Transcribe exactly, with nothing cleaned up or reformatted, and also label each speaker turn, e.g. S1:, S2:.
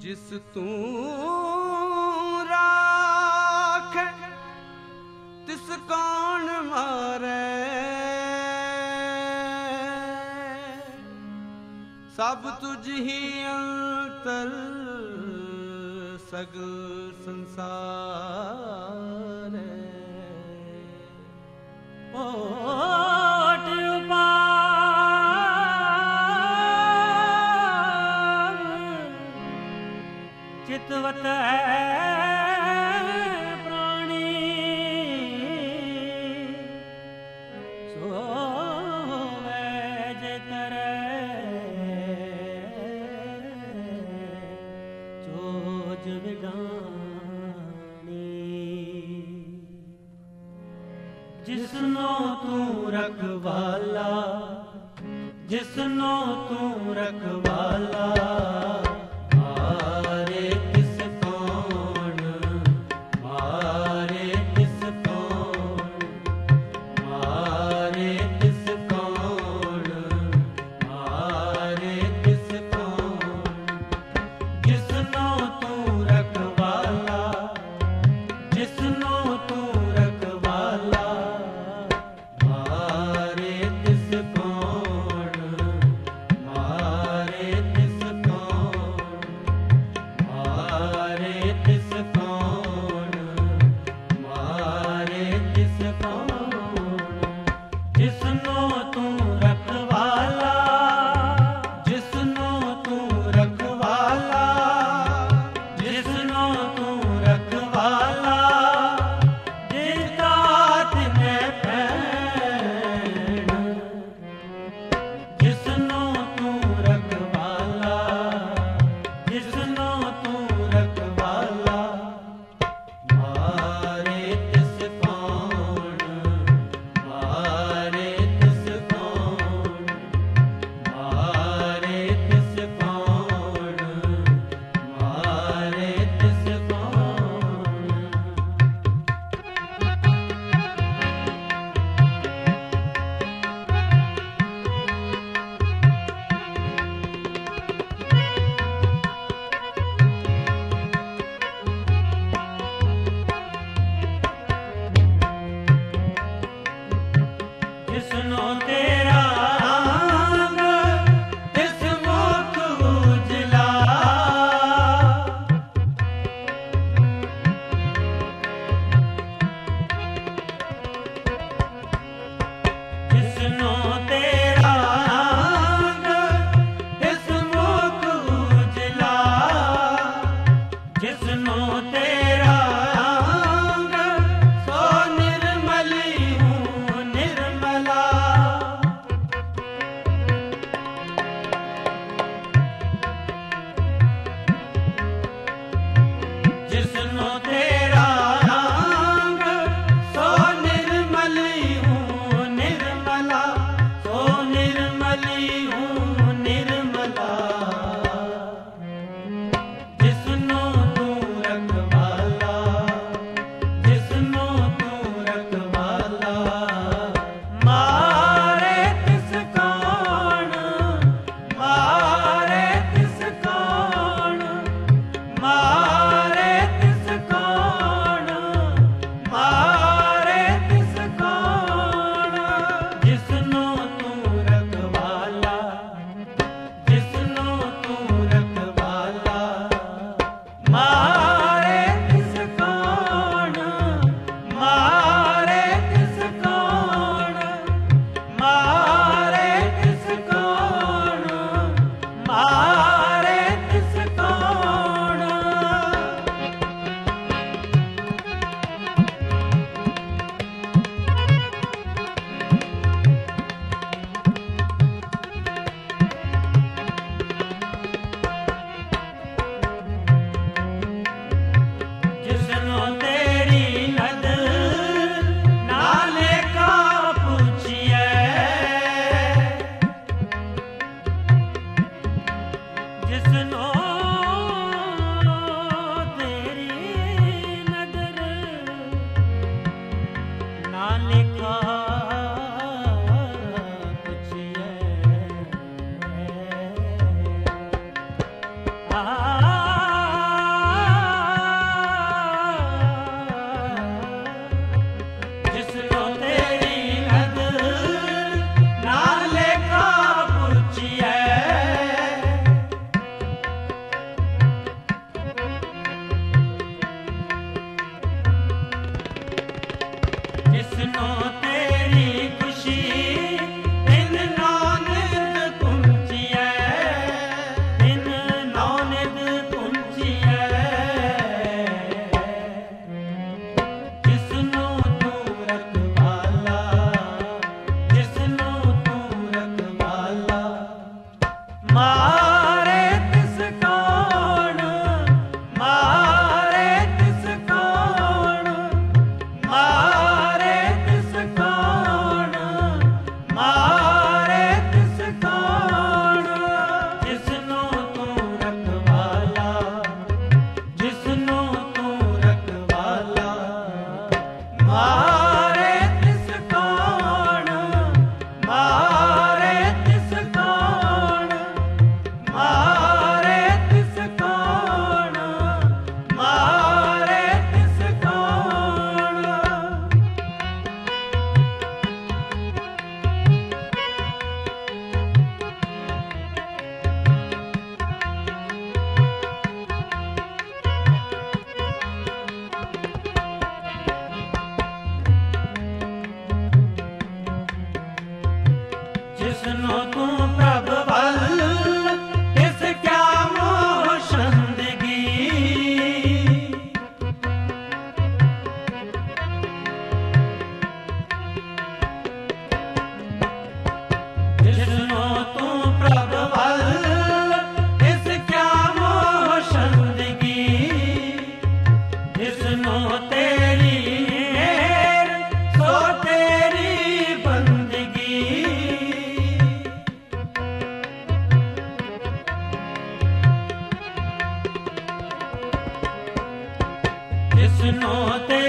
S1: जिस तू राख तिस कौन मारे, सब तुझ ही अंतर सगल संसार है।
S2: ओट उपाव चितवत है प्राणी, सोवे जे करे चोज विगानी। जिसनो तू रखवाला, जिसनो तू रखवाला, मारे किस कौन, मारे किस कौन, मारे किस कौन, मारे किस कौन। जिसनो तू रखवाला, जिसनो तू रखवाला, मारे किस कौन, मारे किस कौन, मारे किस कौन, मारे किस कौन। जिसनो तू रखवाला, जिसनो तू रखवाला, जिसनो तू रखवाला, जिसका तिने पैण। जिसनो तू रखवाला, जिसनो तू रखवाला, मारे तिस कौन, मारे तिस कौन, मारे तिस कौन, मारे तिस कौन। जिसनो तेरा अंग तिस मुख उजला, जिसनो तेरा अंग तिस मुख उजला, जिसनो तेरा अंग सो निर्मली हूँ निर्मला। जिसनो तेरा अंग सो निर्मली हूँ निर्मला, सो निर्मली हूँ निर्मला। जिसनो तू रखवाला, जिसनो तू रखवाला, मारे तिस कौन, मारे तिस कौन, मारे तिस कौन, मारे तिस कौन। जिसनो तू रखवाला, जिसनो तू रखवाला, मारे तिस कौन, मारे तिस कौन, मारे तिस कौन, मारे तिस कौन। जिसनो तेरी नजर नाले का पूछिए, जिसनो तेरी नजर नाले का पूछिए। आ जिसनो ते